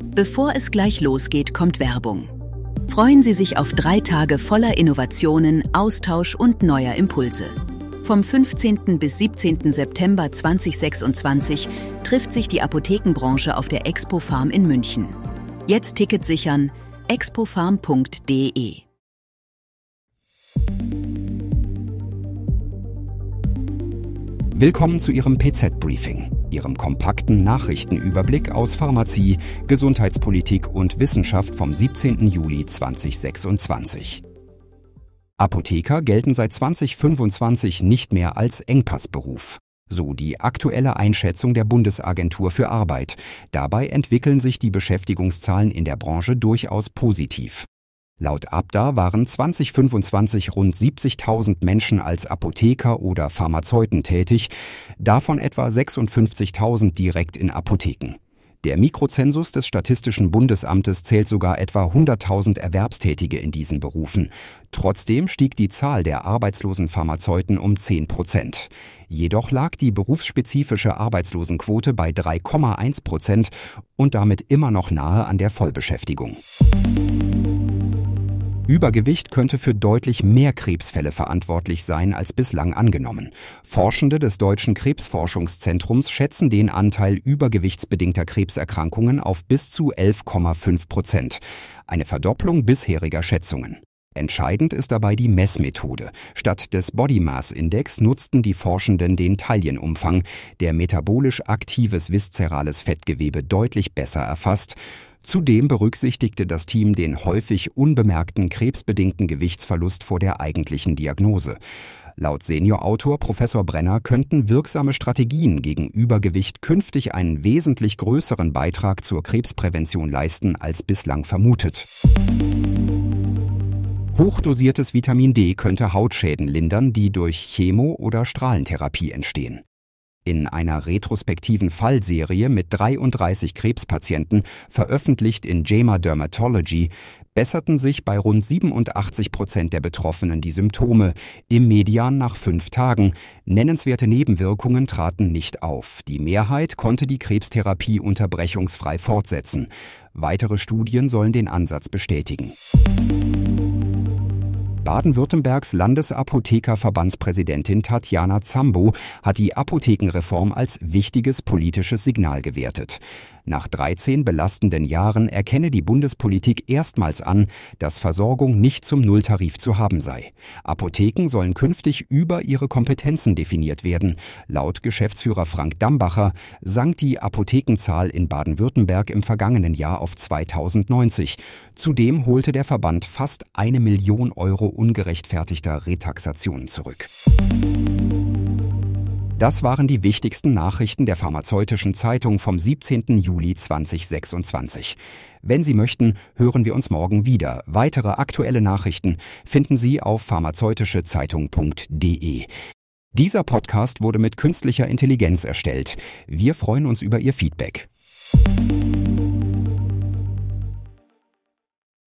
Bevor es gleich losgeht, kommt Werbung. Freuen Sie sich auf 3 Tage voller Innovationen, Austausch und neuer Impulse. Vom 15. bis 17. September 2026 trifft sich die Apothekenbranche auf der Expo-Pharm in München. Jetzt Ticket sichern: expopharm.de. Willkommen zu Ihrem PZ-Briefing, Ihrem kompakten Nachrichtenüberblick aus Pharmazie, Gesundheitspolitik und Wissenschaft vom 17. Juli 2026. Apotheker gelten seit 2025 nicht mehr als Engpassberuf. So die aktuelle Einschätzung der Bundesagentur für Arbeit. Dabei entwickeln sich die Beschäftigungszahlen in der Branche durchaus positiv. Laut Abda waren 2025 rund 70.000 Menschen als Apotheker oder Pharmazeuten tätig, davon etwa 56.000 direkt in Apotheken. Der Mikrozensus des Statistischen Bundesamtes zählt sogar etwa 100.000 Erwerbstätige in diesen Berufen. Trotzdem stieg die Zahl der arbeitslosen Pharmazeuten um 10%. Jedoch lag die berufsspezifische Arbeitslosenquote bei 3,1% und damit immer noch nahe an der Vollbeschäftigung. Übergewicht könnte für deutlich mehr Krebsfälle verantwortlich sein als bislang angenommen. Forschende des Deutschen Krebsforschungszentrums schätzen den Anteil übergewichtsbedingter Krebserkrankungen auf bis zu 11,5%. Eine Verdopplung bisheriger Schätzungen. Entscheidend ist dabei die Messmethode. Statt des Body Mass Index nutzten die Forschenden den Taillenumfang, der metabolisch aktives viszerales Fettgewebe deutlich besser erfasst. Zudem berücksichtigte das Team den häufig unbemerkten krebsbedingten Gewichtsverlust vor der eigentlichen Diagnose. Laut Seniorautor Professor Brenner könnten wirksame Strategien gegen Übergewicht künftig einen wesentlich größeren Beitrag zur Krebsprävention leisten als bislang vermutet. Hochdosiertes Vitamin D könnte Hautschäden lindern, die durch Chemo- oder Strahlentherapie entstehen. In einer retrospektiven Fallserie mit 33 Krebspatienten, veröffentlicht in JAMA Dermatology, besserten sich bei rund 87% der Betroffenen die Symptome, im Median nach 5 Tagen. Nennenswerte Nebenwirkungen traten nicht auf. Die Mehrheit konnte die Krebstherapie unterbrechungsfrei fortsetzen. Weitere Studien sollen den Ansatz bestätigen. Baden-Württembergs Landesapothekerverbandspräsidentin Tatjana Zambo hat die Apothekenreform als wichtiges politisches Signal gewertet. Nach 13 belastenden Jahren erkenne die Bundespolitik erstmals an, dass Versorgung nicht zum Nulltarif zu haben sei. Apotheken sollen künftig über ihre Kompetenzen definiert werden. Laut Geschäftsführer Frank Dambacher sank die Apothekenzahl in Baden-Württemberg im vergangenen Jahr auf 2090. Zudem holte der Verband fast 1 Million Euro ungerechtfertigter Retaxationen zurück. Das waren die wichtigsten Nachrichten der Pharmazeutischen Zeitung vom 17. Juli 2026. Wenn Sie möchten, hören wir uns morgen wieder. Weitere aktuelle Nachrichten finden Sie auf pharmazeutischezeitung.de. Dieser Podcast wurde mit künstlicher Intelligenz erstellt. Wir freuen uns über Ihr Feedback.